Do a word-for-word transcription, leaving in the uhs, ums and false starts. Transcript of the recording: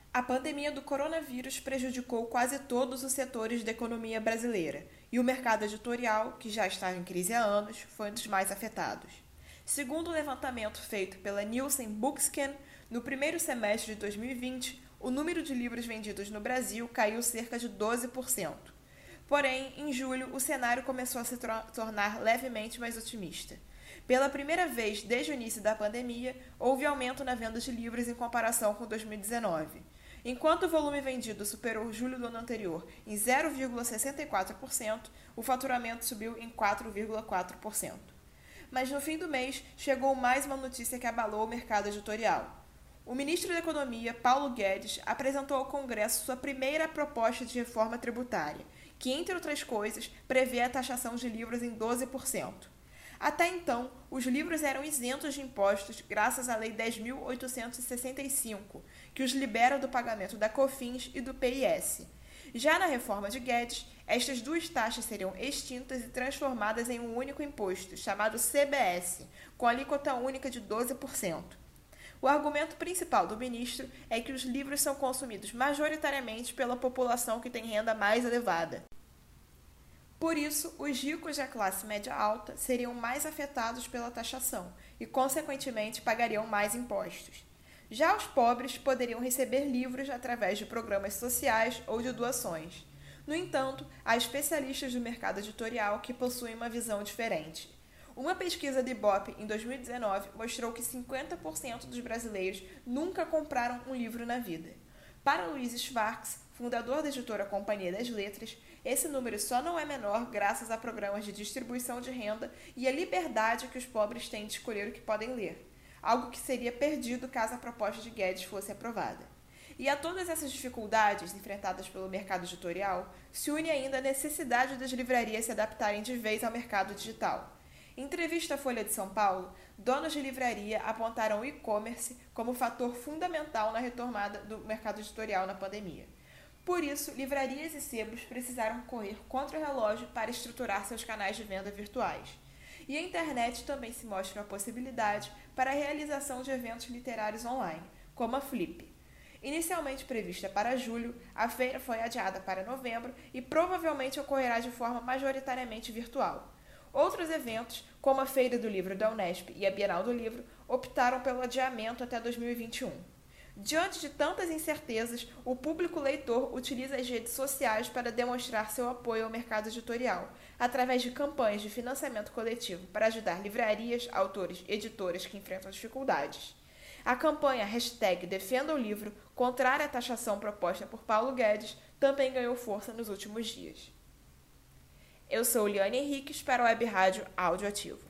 A pandemia do coronavírus prejudicou quase todos os setores da economia brasileira, e o mercado editorial, que já está em crise há anos, foi um dos mais afetados. Segundo o levantamento feito pela Nielsen Bookscan, no primeiro semestre de dois mil e vinte, o número de livros vendidos no Brasil caiu cerca de doze por cento. Porém, em julho, o cenário começou a se tornar levemente mais otimista. Pela primeira vez desde o início da pandemia, houve aumento na venda de livros em comparação com dois mil e dezenove. Enquanto o volume vendido superou julho do ano anterior em zero vírgula sessenta e quatro por cento, o faturamento subiu em quatro vírgula quatro por cento. Mas no fim do mês, chegou mais uma notícia que abalou o mercado editorial. O ministro da Economia, Paulo Guedes, apresentou ao Congresso sua primeira proposta de reforma tributária, que, entre outras coisas, prevê a taxação de livros em doze por cento. Até então, os livros eram isentos de impostos graças à Lei dez mil oitocentos e sessenta e cinco, que os libera do pagamento da COFINS e do P I S. Já na reforma de Guedes, estas duas taxas seriam extintas e transformadas em um único imposto, chamado C B S, com alíquota única de doze por cento. O argumento principal do ministro é que os livros são consumidos majoritariamente pela população que tem renda mais elevada. Por isso, os ricos da classe média alta seriam mais afetados pela taxação e, consequentemente, pagariam mais impostos. Já os pobres poderiam receber livros através de programas sociais ou de doações. No entanto, há especialistas do mercado editorial que possuem uma visão diferente. Uma pesquisa do Ibope em dois mil e dezenove mostrou que cinquenta por cento dos brasileiros nunca compraram um livro na vida. Para Luiz Schwartz, fundador da editora Companhia das Letras, esse número só não é menor graças a programas de distribuição de renda e a liberdade que os pobres têm de escolher o que podem ler, algo que seria perdido caso a proposta de Guedes fosse aprovada. E a todas essas dificuldades enfrentadas pelo mercado editorial, se une ainda a necessidade das livrarias se adaptarem de vez ao mercado digital. Em entrevista à Folha de São Paulo, donos de livraria apontaram o e-commerce como fator fundamental na retomada do mercado editorial na pandemia. Por isso, livrarias e sebos precisaram correr contra o relógio para estruturar seus canais de venda virtuais. E a internet também se mostra uma possibilidade para a realização de eventos literários online, como a Flip. Inicialmente prevista para julho, a feira foi adiada para novembro e provavelmente ocorrerá de forma majoritariamente virtual. Outros eventos, como a Feira do Livro da Unesp e a Bienal do Livro, optaram pelo adiamento até dois mil e vinte e um. Diante de tantas incertezas, o público leitor utiliza as redes sociais para demonstrar seu apoio ao mercado editorial, através de campanhas de financiamento coletivo para ajudar livrarias, autores e editoras que enfrentam dificuldades. A campanha hashtag Defenda o Livro, contrária à taxação proposta por Paulo Guedes, também ganhou força nos últimos dias. Eu sou Liane Henriques para a Web Rádio Áudio Ativo.